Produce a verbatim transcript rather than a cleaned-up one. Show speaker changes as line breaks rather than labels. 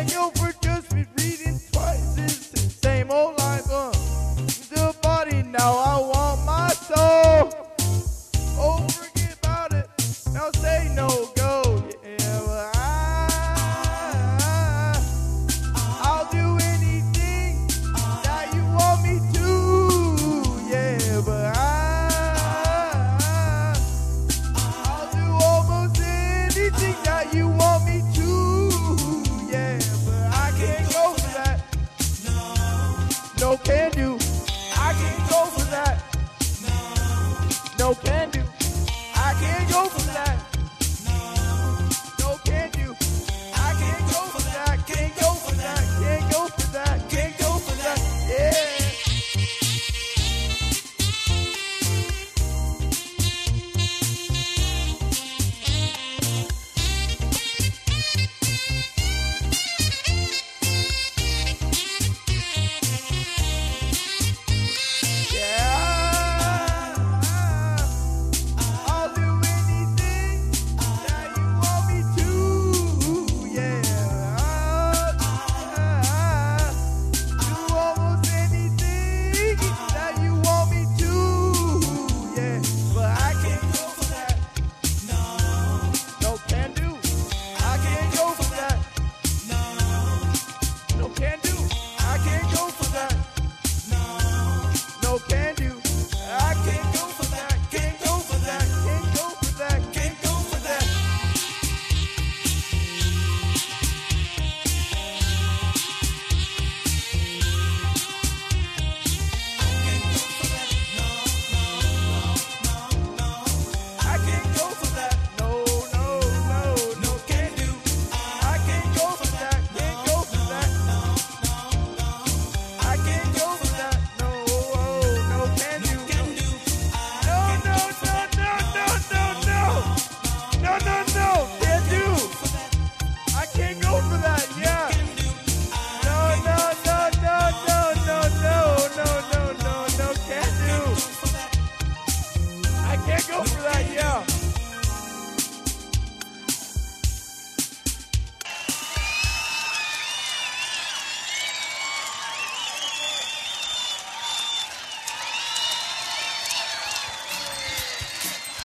can't go for just me reading twice. It's the same old line. Uh, the body now. I want my soul. Oh, forget about it. Now say no go. Yeah, but I, I'll do anything that you want me to. Yeah, but I, I'll do almost anything that you want me to. Yeah, but I can't go for that. No can do.